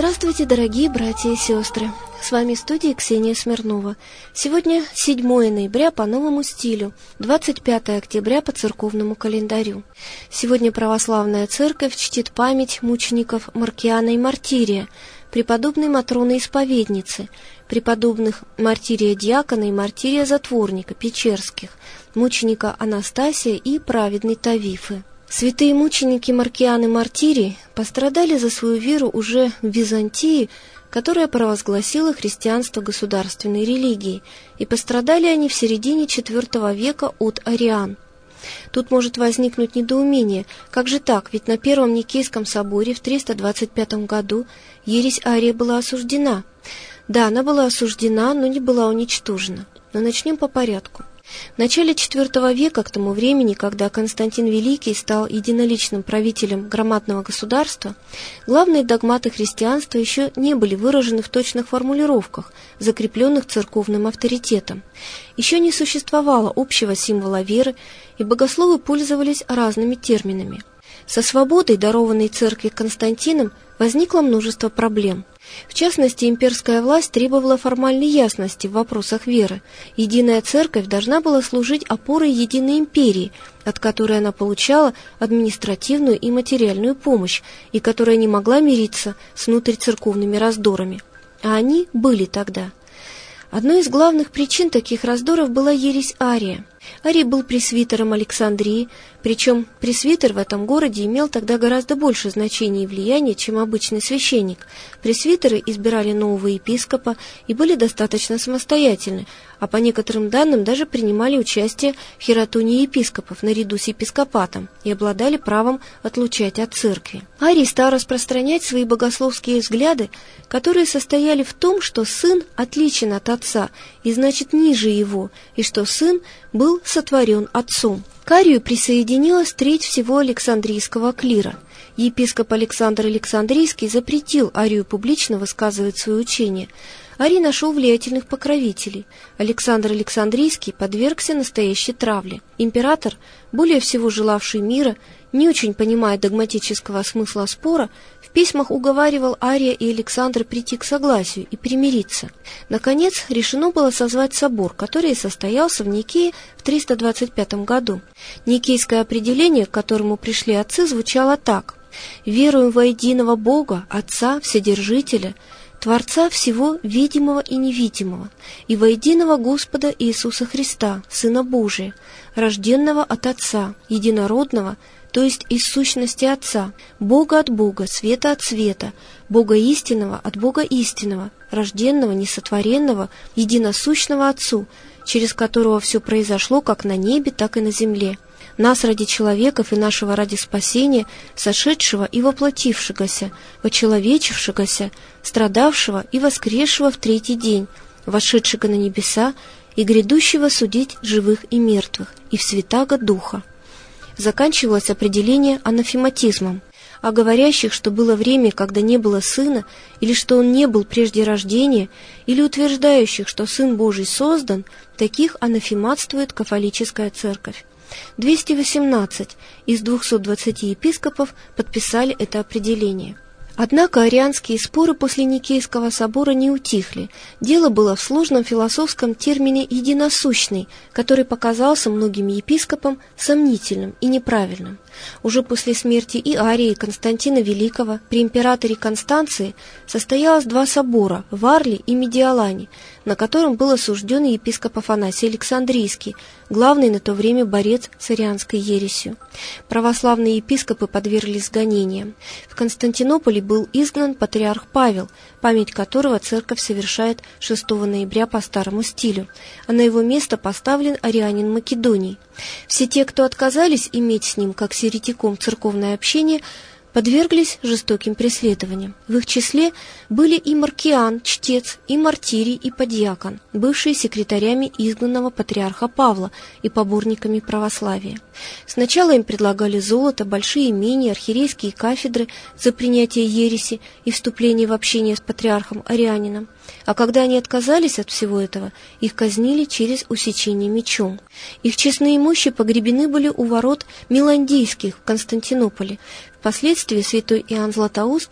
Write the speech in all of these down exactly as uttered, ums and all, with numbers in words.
Здравствуйте, дорогие братья и сестры! С вами в студии Ксения Смирнова. Сегодня седьмое ноября по новому стилю, двадцать пятое октября по церковному календарю. Сегодня православная церковь чтит память мучеников Маркиана и Мартирия, преподобной Матроны Исповедницы, преподобных Мартирия Дьякона и Мартирия Затворника Печерских, мученика Анастасия и праведной Тавифы. Святые мученики Маркиан и Мартирий пострадали за свою веру уже в Византии, которая провозгласила христианство государственной религией, и пострадали они в середине четвёртого века от ариан. Тут может возникнуть недоумение, как же так, ведь на Первом Никейском соборе в триста двадцать пятом году ересь Ария была осуждена. Да, она была осуждена, но не была уничтожена. Но начнем по порядку. В начале четвёртого века, к тому времени, когда Константин Великий стал единоличным правителем громадного государства, главные догматы христианства еще не были выражены в точных формулировках, закрепленных церковным авторитетом. Еще не существовало общего символа веры, и богословы пользовались разными терминами. Со свободой, дарованной церкви Константином, возникло множество проблем. В частности, имперская власть требовала формальной ясности в вопросах веры. Единая церковь должна была служить опорой единой империи, от которой она получала административную и материальную помощь, и которая не могла мириться с внутрицерковными раздорами. А они были тогда. Одной из главных причин таких раздоров была ересь Ария. Арий был пресвитером Александрии, причем пресвитер в этом городе имел тогда гораздо больше значения и влияния, чем обычный священник. Пресвитеры избирали нового епископа и были достаточно самостоятельны, а по некоторым данным даже принимали участие в хератонии епископов наряду с епископатом и обладали правом отлучать от церкви. Арий стал распространять свои богословские взгляды, которые состояли в том, что сын отличен от отца и значит ниже его, и что сын был сотворен отцом. К Арию присоединилась треть всего Александрийского клира. Епископ Александр Александрийский запретил Арию публично высказывать свое учение. Арий нашел влиятельных покровителей. Александр Александрийский подвергся настоящей травле. Император, более всего желавший мира, не очень понимая догматического смысла спора, в письмах уговаривал Ария и Александра прийти к согласию и примириться. Наконец, решено было созвать собор, который состоялся в Никее в триста двадцать пятом году. Никейское определение, к которому пришли отцы, звучало так: «Веруем во единого Бога, Отца, Вседержителя, Творца всего видимого и невидимого, и во единого Господа Иисуса Христа, Сына Божия, рожденного от Отца, единородного, то есть из сущности Отца, Бога от Бога, света от света, Бога истинного от Бога истинного, рожденного, несотворенного, единосущного Отцу, через которого все произошло как на небе, так и на земле, нас ради человеков и нашего ради спасения, сошедшего и воплотившегося, вочеловечившегося, страдавшего и воскресшего в третий день, вошедшего на небеса и грядущего судить живых и мертвых, и в святаго Духа». Заканчивалось определение анафематизмом, а говорящих, что было время, когда не было сына, или что он не был прежде рождения, или утверждающих, что Сын Божий создан, таких анафематствует кафолическая церковь. двести восемнадцать из двухсот двадцати епископов подписали это определение. Однако арианские споры после Никейского собора не утихли. Дело было в сложном философском термине «единосущный», который показался многим епископам сомнительным и неправильным. Уже после смерти и Ария, и Константина Великого при императоре Констанции состоялось два собора в Арле и Медиалане, на котором был осужден епископ Афанасий Александрийский, главный на то время борец с арианской ересью. Православные епископы подверглись гонениям. В Константинополе был изгнан патриарх Павел, память которого церковь совершает шестого ноября по старому стилю, а на его место поставлен арианин Македоний. Все те, кто отказались иметь с ним как с еретиком церковное общение, подверглись жестоким преследованиям. В их числе были и Маркиан, чтец, и Мартирий, и подьякон, бывшие секретарями изгнанного патриарха Павла и поборниками православия. Сначала им предлагали золото, большие имения, архиерейские кафедры за принятие ереси и вступление в общение с патриархом Арианином. А когда они отказались от всего этого, их казнили через усечение мечом. Их честные мощи погребены были у ворот Миландийских в Константинополе. Впоследствии святой Иоанн Златоуст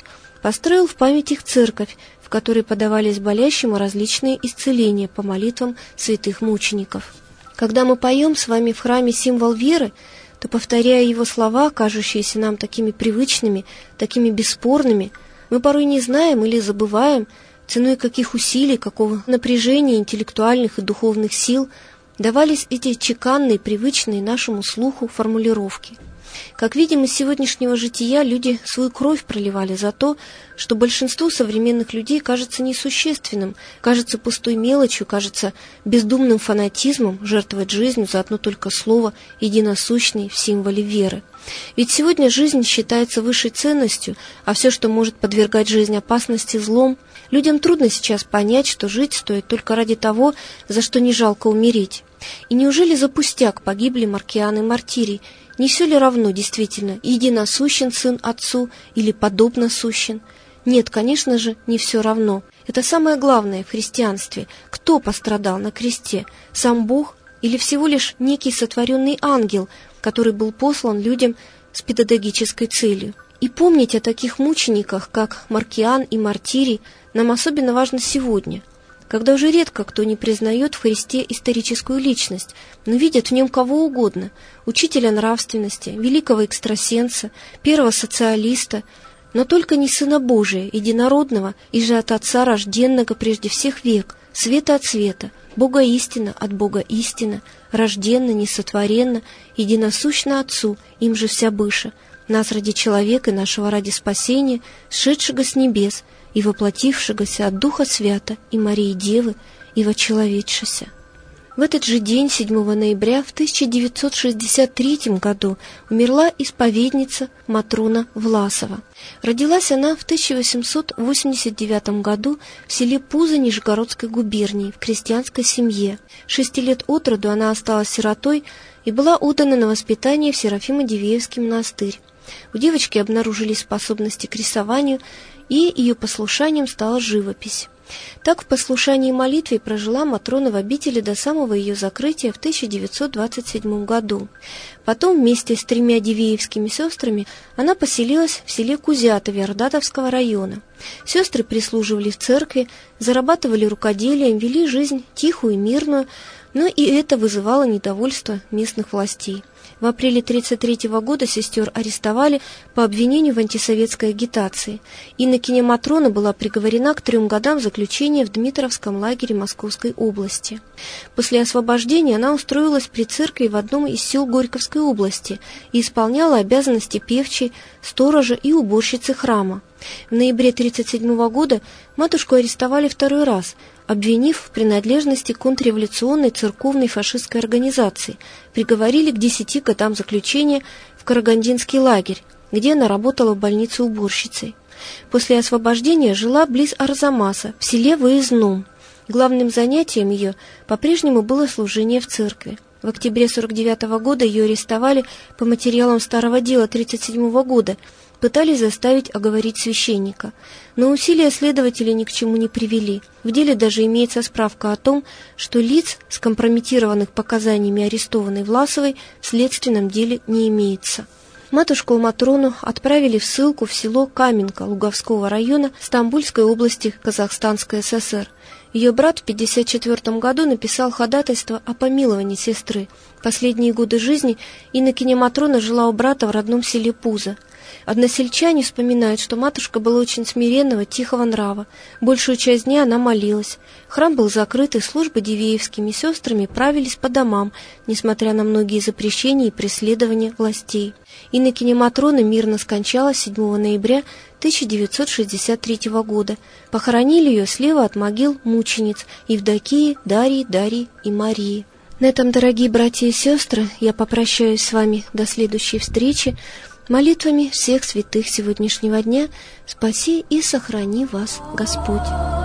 построил в память их церковь, в которой подавались болящему различные исцеления по молитвам святых мучеников. Когда мы поем с вами в храме символ веры, то, повторяя его слова, кажущиеся нам такими привычными, такими бесспорными, мы порой не знаем или забываем, ценой каких усилий, какого напряжения интеллектуальных и духовных сил давались эти чеканные, привычные нашему слуху формулировки. Как видим из сегодняшнего жития, люди свою кровь проливали за то, что большинству современных людей кажется несущественным, кажется пустой мелочью, кажется бездумным фанатизмом жертвовать жизнью за одно только слово, единосущный в символе веры. Ведь сегодня жизнь считается высшей ценностью, а все, что может подвергать жизнь опасности, злом. Людям трудно сейчас понять, что жить стоит только ради того, за что не жалко умереть. И неужели за пустяк погибли Маркиан и Мартирий? Не все ли равно, действительно, единосущен сын отцу или подобно сущен? Нет, конечно же, не все равно. Это самое главное в христианстве. Кто пострадал на кресте? Сам Бог или всего лишь некий сотворенный ангел, который был послан людям с педагогической целью? И помнить о таких мучениках, как Маркиан и Мартирий, нам особенно важно сегодня, когда уже редко кто не признает в Христе историческую личность, но видит в нем кого угодно – учителя нравственности, великого экстрасенса, первого социалиста, но только не Сына Божия, единородного и же от Отца рожденного прежде всех век, света от света, Бога истина от Бога истина, рожденно, несотворенно, единосущно Отцу, им же вся быша, нас ради человека и нашего ради спасения, сшедшего с небес, и воплотившегося от Духа Свята и Марии Девы, и вочеловечшися. В этот же день, седьмого ноября, в тысяча девятьсот шестьдесят третьем году, умерла исповедница Матрона Власова. Родилась она в тысяча восемьсот восемьдесят девятом году в селе Пузо Нижегородской губернии в крестьянской семье. Шести лет от роду она осталась сиротой и была отдана на воспитание в Серафимо-Дивеевский монастырь. У девочки обнаружились способности к рисованию, и ее послушанием стала живопись. Так в послушании и молитве прожила Матрона в обители до самого ее закрытия в тысяча девятьсот двадцать седьмом году. Потом вместе с тремя дивеевскими сестрами она поселилась в селе Кузятове Ордатовского района. Сестры прислуживали в церкви, зарабатывали рукоделием, вели жизнь тихую и мирную, но и это вызывало недовольство местных властей. В апреле тысяча девятьсот тридцать третьего года сестер арестовали по обвинению в антисоветской агитации. Инокиня Матрона была приговорена к трем годам заключения в Дмитровском лагере Московской области. После освобождения она устроилась при церкви в одном из сел Горьковской области и исполняла обязанности певчей, сторожа и уборщицы храма. В ноябре тысяча девятьсот тридцать седьмого года матушку арестовали второй раз, обвинив в принадлежности к контрреволюционной церковной фашистской организации, приговорили к десяти годам заключения в Карагандинский лагерь, где она работала в больнице уборщицей. После освобождения жила близ Арзамаса, в селе Выездном. Главным занятием ее по-прежнему было служение в церкви. В октябре сорок девятого года ее арестовали по материалам старого дела тридцать седьмого года, пытались заставить оговорить священника. Но усилия следователей ни к чему не привели. В деле даже имеется справка о том, что лиц, скомпрометированных показаниями арестованной Власовой, в следственном деле не имеется. Матушку Матрону отправили в ссылку в село Каменка Луговского района Стамбульской области Казахстанской ССР. Ее брат в пятьдесят четвёртом году написал ходатайство о помиловании сестры. Последние годы жизни инокиня Матрона жила у брата в родном селе Пузо. Односельчане вспоминают, что матушка была очень смиренного, тихого нрава. Большую часть дня она молилась. Храм был закрыт, и службы дивеевскими сестрами правились по домам, несмотря на многие запрещения и преследования властей. Инокиня Матрона мирно скончалась седьмого ноября тысяча девятьсот шестьдесят третьего года. Похоронили ее слева от могил мучениц Евдокии, Дарьи, Дарьи и Марии. На этом, дорогие братья и сестры, я попрощаюсь с вами до следующей встречи. Молитвами всех святых сегодняшнего дня спаси и сохрани вас Господь.